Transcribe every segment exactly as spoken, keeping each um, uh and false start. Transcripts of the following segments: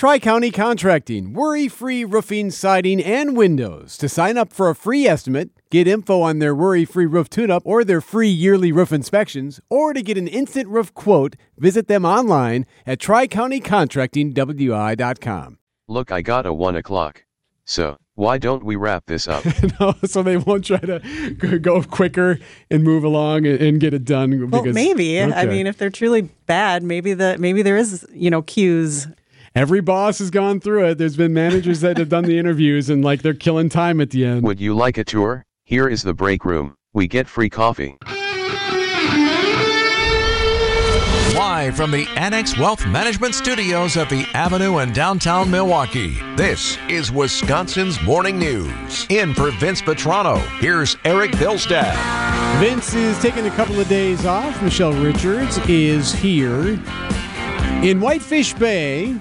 Tri-County Contracting, worry-free roofing, siding, and windows. To sign up for a free estimate, get info on their worry-free roof tune-up or their free yearly roof inspections, or to get an instant roof quote, visit them online at tri county contracting w i dot com. Look, I got a one o'clock. So, why don't we wrap this up? No, so they won't try to go quicker and move along and get it done. Because, well, maybe. Okay. I mean, if they're truly bad, maybe the maybe there is, you know, cues. Every boss has gone through it. There's been managers that have done the interviews and like they're killing time at the end. Would you like a tour? Here is the break room. We get free coffee. Live from the Annex Wealth Management Studios at the Avenue in downtown Milwaukee, this is Wisconsin's Morning News. In for Vince Petrano, here's Eric Bilstad. Vince is taking a couple of days off. Michelle Richards is here. In Whitefish Bay,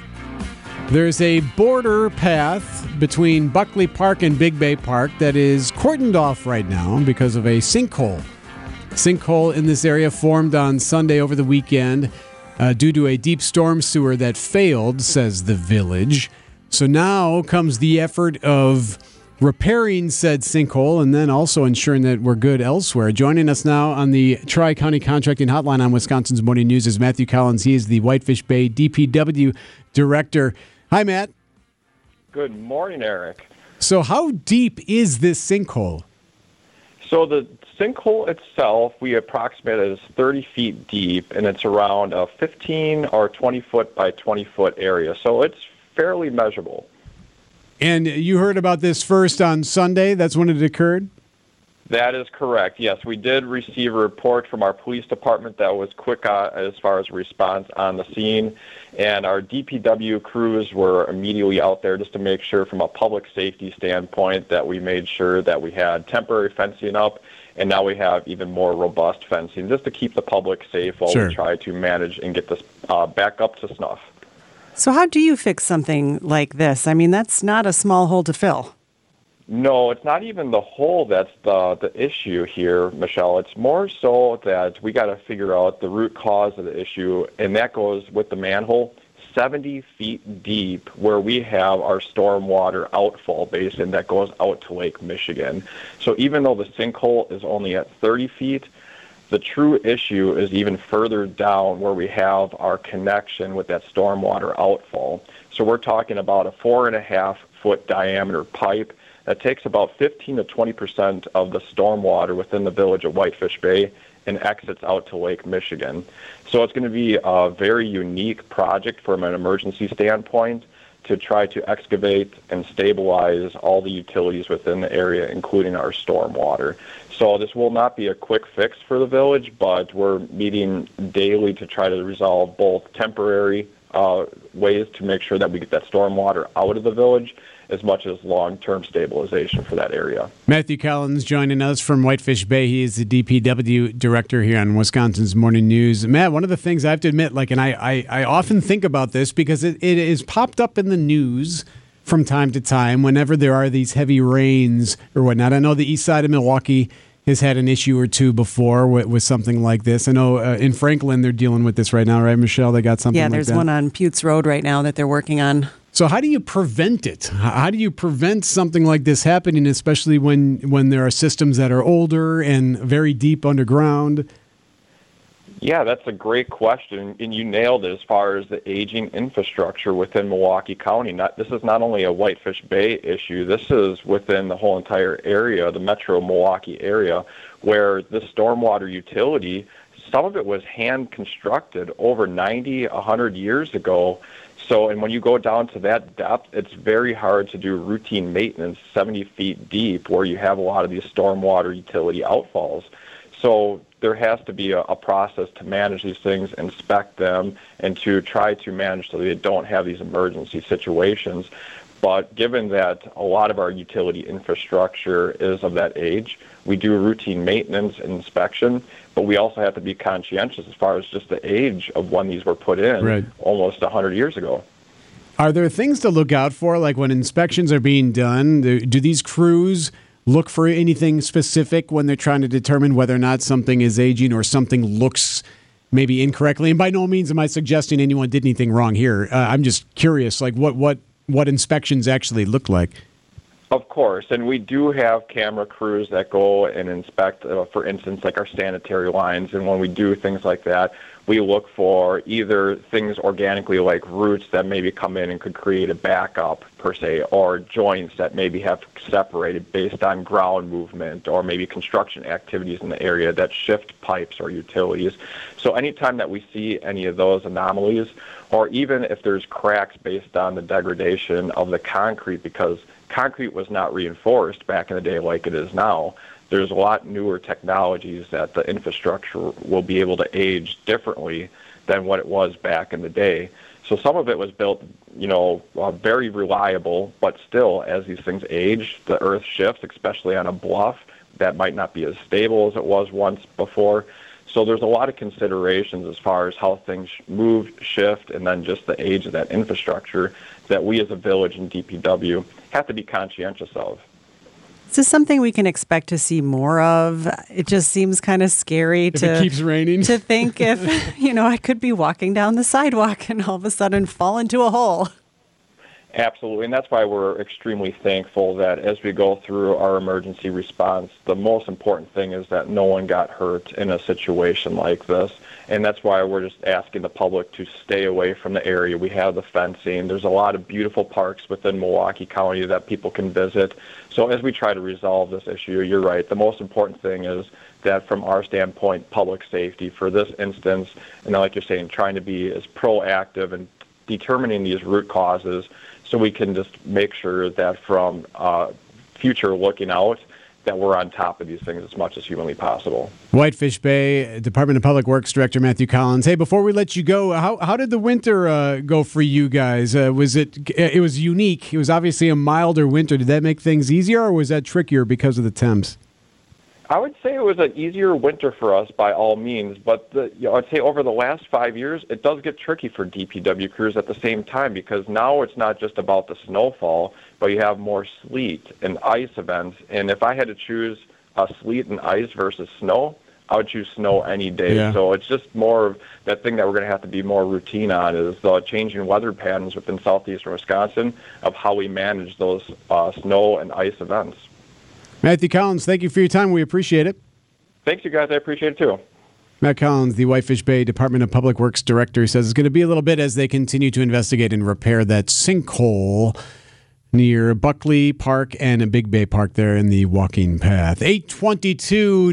there's a border path between Buckley Park and Big Bay Park that is cordoned off right now because of a sinkhole. Sinkhole in this area formed on Sunday over the weekend uh, due to a deep storm sewer that failed, says the village. So now comes the effort of repairing said sinkhole and then also ensuring that we're good elsewhere. Joining us now on the Tri-County Contracting Hotline on Wisconsin's Morning News is Matthew Collins. He is the Whitefish Bay D P W Director. Hi, Matt. Good morning, Eric. So how deep is this sinkhole? So the sinkhole itself, we approximate it as thirty feet deep, and it's around a fifteen or twenty foot by twenty foot area. So it's fairly measurable. And you heard about this first on Sunday? That's when it occurred? That is correct. Yes, we did receive a report from our police department that was quick uh, as far as response on the scene, and our D P W crews were immediately out there just to make sure from a public safety standpoint that we made sure that we had temporary fencing up, and now we have even more robust fencing just to keep the public safe while Sure. we try to manage and get this uh, back up to snuff. So how do you fix something like this? I mean, that's not a small hole to fill. No, it's not even the hole that's the the issue here, Michelle. It's more so that we got to figure out the root cause of the issue, and that goes with the manhole seventy feet deep where we have our stormwater outfall basin that goes out to Lake Michigan. So even though the sinkhole is only at thirty feet, the true issue is even further down where we have our connection with that stormwater outfall. So we're talking about a four and a half foot diameter pipe that takes about fifteen to twenty percent of the stormwater within the village of Whitefish Bay and exits out to Lake Michigan. So it's going to be a very unique project from an emergency standpoint to try to excavate and stabilize all the utilities within the area, including our stormwater. So this will not be a quick fix for the village, but we're meeting daily to try to resolve both temporary uh, ways to make sure that we get that stormwater out of the village, as much as long-term stabilization for that area. Matthew Collins joining us from Whitefish Bay. He is the D P W director here on Wisconsin's Morning News. Matt, one of the things I have to admit, like, and I, I, I often think about this because it, it is popped up in the news from time to time whenever there are these heavy rains or whatnot. I know the east side of Milwaukee has had an issue or two before with, with something like this. I know uh, in Franklin they're dealing with this right now, right, Michelle? They got something Yeah, like that. there's one on Putes Road right now that they're working on. So how do you prevent it? How do you prevent something like this happening, especially when, when there are systems that are older and very deep underground? Yeah, that's a great question, and you nailed it as far as the aging infrastructure within Milwaukee County. Not, this is not only a Whitefish Bay issue, this is within the whole entire area, the metro Milwaukee area, where the stormwater utility, some of it was hand-constructed over ninety, one hundred years ago. So, and when you go down to that depth, it's very hard to do routine maintenance seventy feet deep where you have a lot of these stormwater utility outfalls. So there has to be a, a process to manage these things, inspect them, and to try to manage so they don't have these emergency situations. But given that a lot of our utility infrastructure is of that age, we do routine maintenance and inspection, but we also have to be conscientious as far as just the age of when these were put in Right. almost one hundred years ago. Are there things to look out for, like when inspections are being done? Do, do these crews look for anything specific when they're trying to determine whether or not something is aging or something looks maybe incorrectly. And by no means am I suggesting anyone did anything wrong here. Uh, I'm just curious, like what, what, what inspections actually look like. Of course, and we do have camera crews that go and inspect, uh, for instance, like our sanitary lines. And when we do things like that, we look for either things organically like roots that maybe come in and could create a backup, per se, or joints that maybe have separated based on ground movement or maybe construction activities in the area that shift pipes or utilities. So anytime that we see any of those anomalies, or even if there's cracks based on the degradation of the concrete, because concrete was not reinforced back in the day like it is now, there's a lot newer technologies that the infrastructure will be able to age differently than what it was back in the day. So some of it was built, you know, uh, very reliable, but still, as these things age, the earth shifts, especially on a bluff that might not be as stable as it was once before. So there's a lot of considerations as far as how things move, shift, and then just the age of that infrastructure that we as a village and D P W have to be conscientious of. Is this something we can expect to see more of? It just seems kind of scary If to it keeps raining. to think if, you know, I could be walking down the sidewalk and all of a sudden fall into a hole. Absolutely, and that's why we're extremely thankful that as we go through our emergency response, the most important thing is that no one got hurt in a situation like this. And that's why we're just asking the public to stay away from the area. We have the fencing. There's a lot of beautiful parks within Milwaukee County that people can visit. So as we try to resolve this issue, you're right. The most important thing is that from our standpoint, public safety for this instance, and like you're saying, trying to be as proactive and determining these root causes so we can just make sure that from uh, future looking out, that we're on top of these things as much as humanly possible. Whitefish Bay Department of Public Works Director Matthew Collins. Hey, before we let you go, how how did the winter uh, go for you guys? Uh, was it it was unique? It was obviously a milder winter. Did that make things easier, or was that trickier because of the temps? I would say it was an easier winter for us by all means, but the, you know, I'd say over the last five years, it does get tricky for D P W crews at the same time, because now it's not just about the snowfall, but you have more sleet and ice events. And if I had to choose uh, sleet and ice versus snow, I would choose snow any day. Yeah. So it's just more of that thing that we're going to have to be more routine on is the changing weather patterns within southeastern Wisconsin of how we manage those uh, snow and ice events. Matthew Collins, thank you for your time. We appreciate it. Thanks, you guys. I appreciate it, too. Matt Collins, the Whitefish Bay Department of Public Works Director, says it's going to be a little bit as they continue to investigate and repair that sinkhole near Buckley Park and a Big Bay Park there in the walking path. eight twenty-two.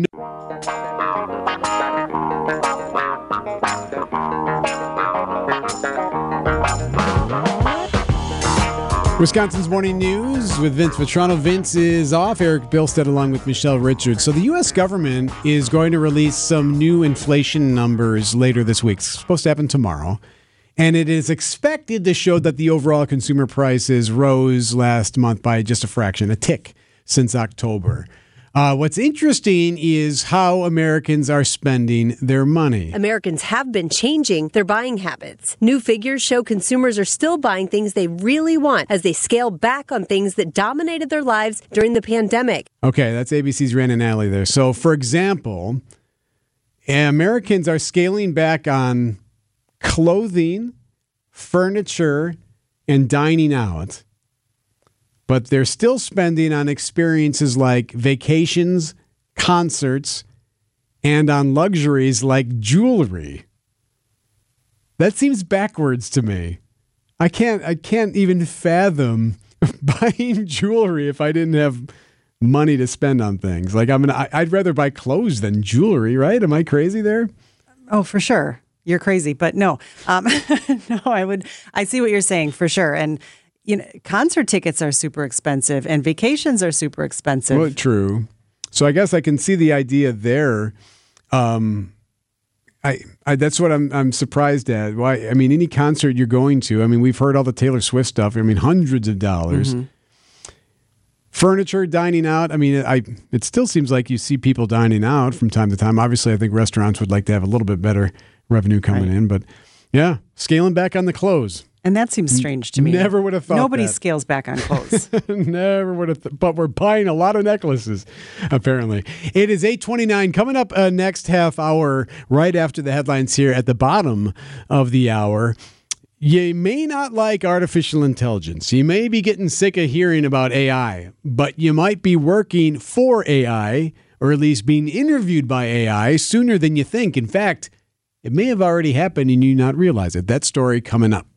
Wisconsin's Morning News with Vince Vetrano. Vince is off. Eric Bilstead along with Michelle Richards. So the U S government is going to release some new inflation numbers later this week. It's supposed to happen tomorrow. And it is expected to show that the overall consumer prices rose last month by just a fraction, a tick, since October. Uh, what's interesting is how Americans are spending their money. Americans have been changing their buying habits. New figures show consumers are still buying things they really want as they scale back on things that dominated their lives during the pandemic. Okay, that's A B C's Rand Alley there. So, for example, Americans are scaling back on clothing, furniture, and dining out. But they're still spending on experiences like vacations, concerts, and on luxuries like jewelry. That seems backwards to me. I can't I can't even fathom buying jewelry if I didn't have money to spend on things. Like I'm gonna I'd rather buy clothes than jewelry, right? Am I crazy there? Oh, for sure. You're crazy, but no. Um, no, I would I see what you're saying for sure. And you know, concert tickets are super expensive and vacations are super expensive. Well, true. So I guess I can see the idea there. Um, I, I that's what I'm I'm surprised at. Why? I mean, any concert you're going to. I mean, we've heard all the Taylor Swift stuff. I mean, hundreds of dollars. Mm-hmm. Furniture, dining out. I mean, I it still seems like you see people dining out from time to time. Obviously, I think restaurants would like to have a little bit better revenue coming right. in, but. Yeah, scaling back on the clothes. And that seems strange to me. Never would have thought Nobody that. scales back on clothes. Never would have. Th- but we're buying a lot of necklaces, apparently. It is eight twenty-nine. Coming up uh, next half hour, right after the headlines here at the bottom of the hour. You may not like artificial intelligence. You may be getting sick of hearing about A I, but you might be working for A I, or at least being interviewed by A I sooner than you think. In fact, it may have already happened and you not realize it. That story coming up.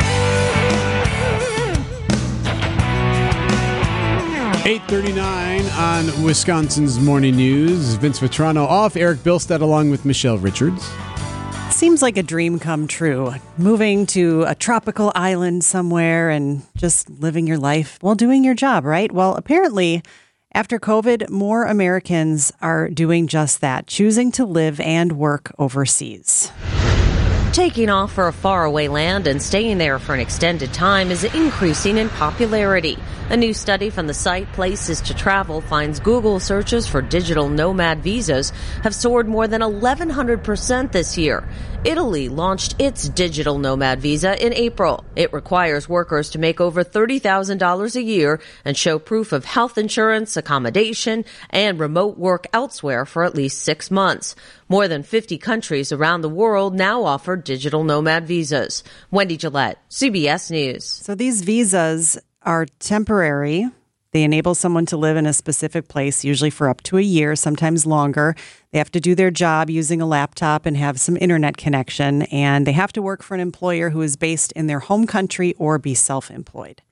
eight thirty-nine on Wisconsin's Morning News. Vince Vitrano off, Eric Bilstead along with Michelle Richards. Seems like a dream come true. Moving to a tropical island somewhere and just living your life while doing your job, right? Well, apparently, after COVID, more Americans are doing just that, choosing to live and work overseas. Taking off for a faraway land and staying there for an extended time is increasing in popularity. A new study from the site Places to Travel finds Google searches for digital nomad visas have soared more than eleven hundred percent this year. Italy launched its digital nomad visa in April. It requires workers to make over thirty thousand dollars a year and show proof of health insurance, accommodation, and remote work elsewhere for at least six months. More than fifty countries around the world now offer digital nomad visas. Wendy Gillette, C B S News. So these visas are temporary. They enable someone to live in a specific place, usually for up to a year, sometimes longer. They have to do their job using a laptop and have some internet connection, and they have to work for an employer who is based in their home country or be self-employed.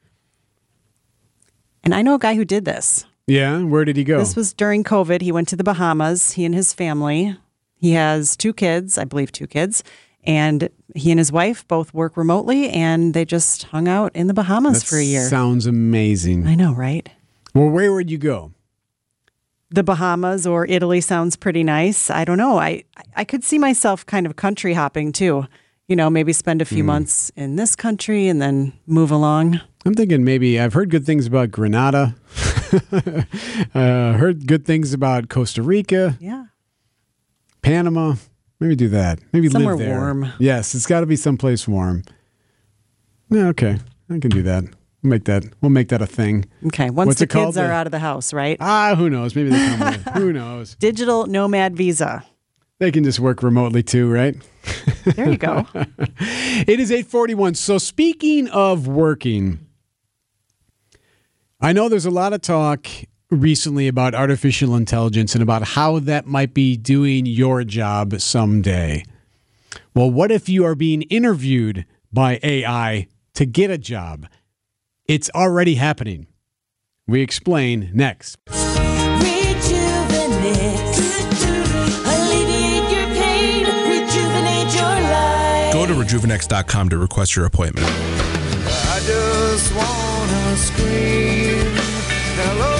And I know a guy who did this. Yeah, where did he go? This was during COVID. He went to the Bahamas, he and his family. He has two kids, I believe two kids, and he and his wife both work remotely, and they just hung out in the Bahamas that for a year. Sounds amazing. I know, right? Well, where would you go? The Bahamas or Italy sounds pretty nice. I don't know. I, I could see myself kind of country hopping too. You know, maybe spend a few mm. months in this country and then move along. I'm thinking maybe I've heard good things about Grenada. uh, heard good things about Costa Rica. Yeah. Panama. Maybe do that. Maybe Somewhere live there. warm. Yes, it's got to be someplace warm. Yeah, okay. I can do that. We'll make that. We'll make that a thing. Okay. Once What's the it called? kids are The- out of the house, right? Ah, who knows? Maybe they come with. Who knows? Digital nomad visa. They can just work remotely too, right? There you go. It is eight forty-one. So speaking of working, I know there's a lot of talk recently about artificial intelligence and about how that might be doing your job someday. Well, what if you are being interviewed by A I to get a job? It's already happening. We explain next. Go to rejuvenex dot com to request your appointment. I just wanna scream hello.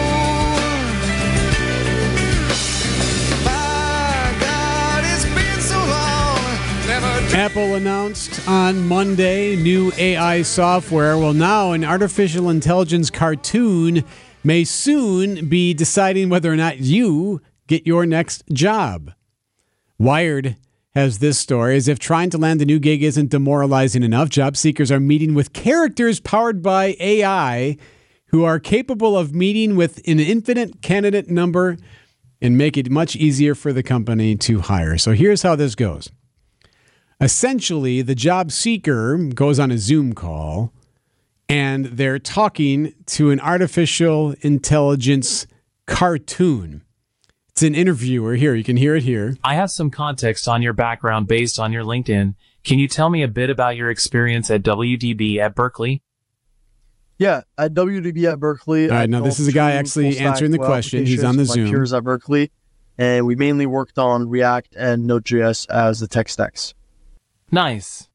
My God, it's been so long. Never Apple announced on Monday new A I software. Well, now an artificial intelligence cartoon may soon be deciding whether or not you get your next job. Wired has this story. As if trying to land a new gig isn't demoralizing enough, job seekers are meeting with characters powered by A I who are capable of meeting with an infinite candidate number and make it much easier for the company to hire. So here's how this goes. Essentially, the job seeker goes on a Zoom call and they're talking to an artificial intelligence cartoon. It's an interviewer. Here, you can hear it here. I have some context on your background based on your LinkedIn. Can you tell me a bit about your experience at W D B at Berkeley? Yeah, at W D B at Berkeley. All right, now this is a guy actually answering the question. He's on the Zoom. My peers at Berkeley, and we mainly worked on React and Node.js as the tech stacks. Nice.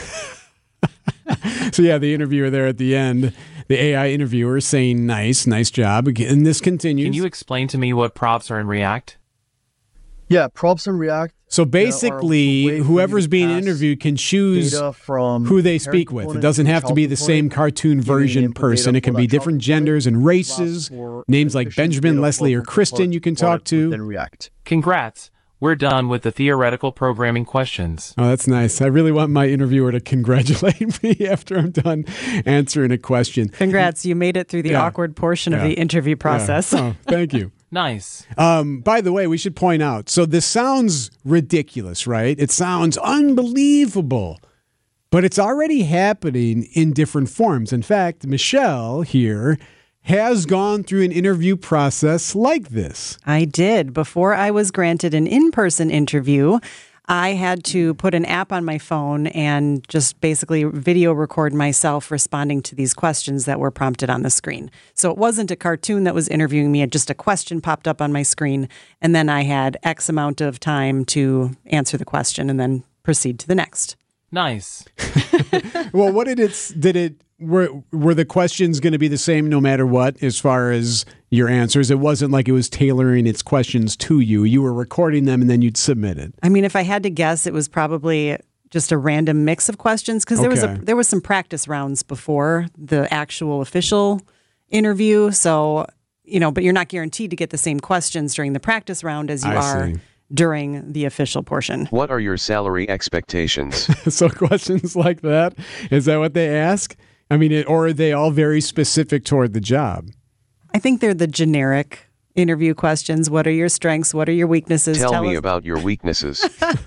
So yeah, the interviewer there at the end, the A I interviewer saying, nice, nice job. And this continues. Can you explain to me what props are in React? Yeah, props in React. So basically, whoever's being interviewed can choose who they speak with. It doesn't have to be the same cartoon version person. It can be different genders and races, names like Benjamin, Leslie, or Kristen you can talk to. In React. Congrats. we're done with the theoretical programming questions. Oh, that's nice. I really want my interviewer to congratulate me after I'm done answering a question. Congrats, you made it through the Yeah. awkward portion Yeah. of the interview process. Yeah. Oh, thank you. Nice. Um, by the way, we should point out, so this sounds ridiculous, right? It sounds unbelievable, but it's already happening in different forms. In fact, Michelle here has gone through an interview process like this. I did. Before I was granted an in-person interview, I had to put an app on my phone and just basically video record myself responding to these questions that were prompted on the screen. So it wasn't a cartoon that was interviewing me, just a question popped up on my screen, and then I had X amount of time to answer the question and then proceed to the next. Nice. Well, what did it, did it, were, were the questions going to be the same no matter what as far as your answers? It wasn't like it was tailoring its questions to you. You were recording them and then you'd submit it. I mean, if I had to guess, it was probably just a random mix of questions because there was Okay. a, there was some practice rounds before the actual official interview. So, you know, but you're not guaranteed to get the same questions during the practice round as you I are see. during the official portion. What are your salary expectations? So questions like that, is that what they ask? I mean, it, or are they all very specific toward the job? I think they're the generic interview questions. What are your strengths? What are your weaknesses? Tell, me us- about your weaknesses.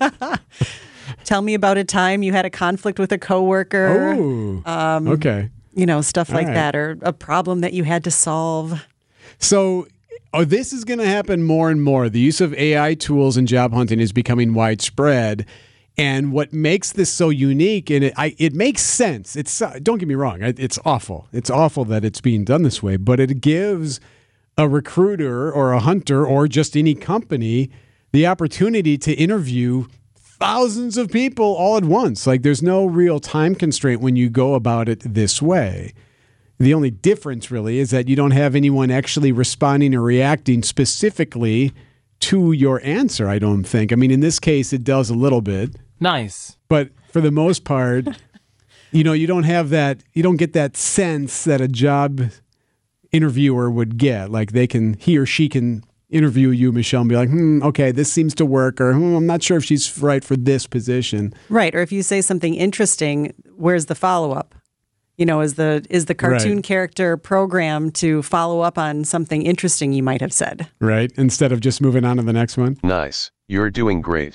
Tell me about a time you had a conflict with a coworker. Oh, um, okay. You know, stuff All like right. that, or a problem that you had to solve. So oh, this is going to happen more and more. The use of A I tools in job hunting is becoming widespread. And what makes this so unique, and it, I, it makes sense. It's uh, don't get me wrong. it- It's awful. It's awful that it's being done this way, but it gives a recruiter or a hunter or just any company the opportunity to interview thousands of people all at once. Like there's no real time constraint when you go about it this way. The only difference really is that you don't have anyone actually responding or reacting specifically to your answer, I don't think. I mean, in this case, it does a little bit. Nice. But for the most part, you know, you don't have that, you don't get that sense that a job interviewer would get. Like they can, he or she can interview you, Michelle, and be like, hmm, okay, this seems to work, or hmm, I'm not sure if she's right for this position. Right. Or if you say something interesting, where's the follow-up? You know, is the is the cartoon Right. character programmed to follow up on something interesting you might have said? Right? Instead of just moving on to the next one. Nice. You're doing great.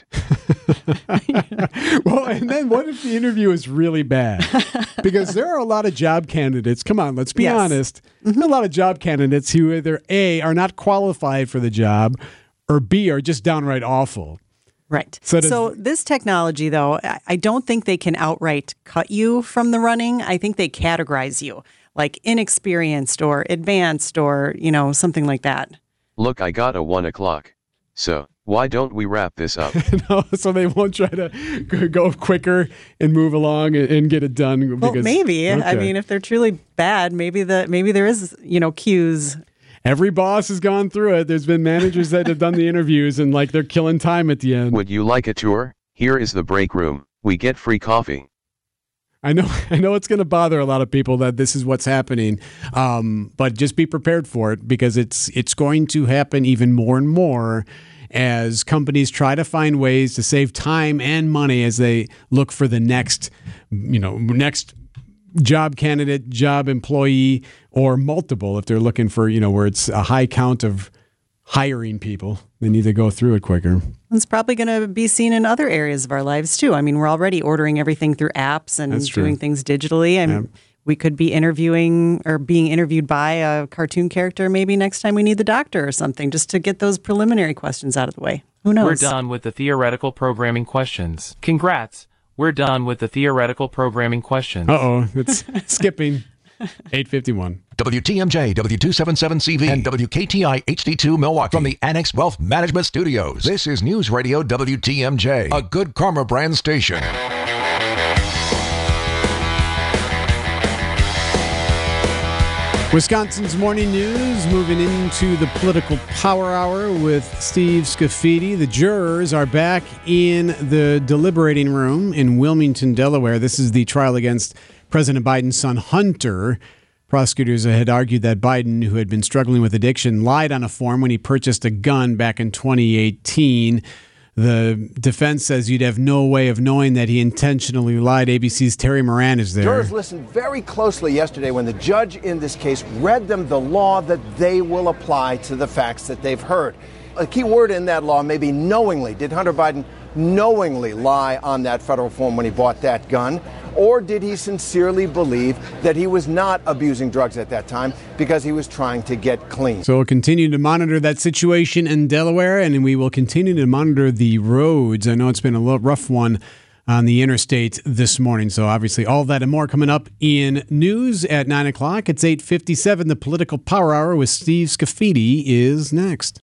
Well, and then what if the interview is really bad? Because there are a lot of job candidates. Come on, let's be Yes. honest. There's a lot of job candidates who either A, are not qualified for the job, or B, are just downright awful. Right. So So, does- this technology, though, I- I don't think they can outright cut you from the running. I think they categorize you like inexperienced or advanced or, you know, something like that. Look, I got a one o'clock. So, why don't we wrap this up? No, so they won't try to g- go quicker and move along and, and get it done. Well, Because, maybe. I Okay. mean, if they're truly bad, maybe the maybe there is, you know, cues. Every boss has gone through it. There's been managers that have done the interviews and like they're killing time at the end. Would you like a tour? Here is the break room. We get free coffee. I know, I know it's going to bother a lot of people that this is what's happening, um, but just be prepared for it because it's it's going to happen even more and more as companies try to find ways to save time and money as they look for the next, you know, next job candidate, job employee, or multiple if they're looking for, you know, where it's a high count of hiring people. They need to go through it quicker. It's probably going to be seen in other areas of our lives too. I mean, we're already ordering everything through apps and That's true. doing things digitally. I mean, we could be interviewing or being interviewed by a cartoon character maybe next time we need the doctor or something, just to get those preliminary questions out of the way. Who knows? We're done with the theoretical programming questions. Congrats. We're done with the theoretical programming questions. Uh-oh, it's skipping. eight fifty-one. W T M J, W two seventy-seven C V, and W K T I H D two Milwaukee. From the Annex Wealth Management Studios, this is News Radio W T M J, a Good Karma brand station. Wisconsin's Morning News moving into the political power hour with Steve Scafidi. The jurors are back in the deliberating room in Wilmington, Delaware. This is the trial against President Biden's son, Hunter. Prosecutors had argued that Biden, who had been struggling with addiction, lied on a form when he purchased a gun back in twenty eighteen. The defense says you'd have no way of knowing that he intentionally lied. A B C's Terry Moran is there. Jurors listened very closely yesterday when the judge in this case read them the law that they will apply to the facts that they've heard. A key word in that law may be knowingly. Did Hunter Biden knowingly lie on that federal form when he bought that gun? Or did he sincerely believe that he was not abusing drugs at that time because he was trying to get clean? So we'll continue to monitor that situation in Delaware, and we will continue to monitor the roads. I know it's been a little rough one on the interstate this morning. So obviously all that and more coming up in news at nine o'clock. It's eight fifty-seven. The Political Power Hour with Steve Scafidi is next.